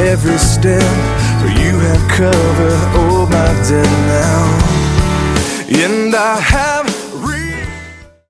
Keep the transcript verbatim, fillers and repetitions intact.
every step, for you have covered all my debt now. And I have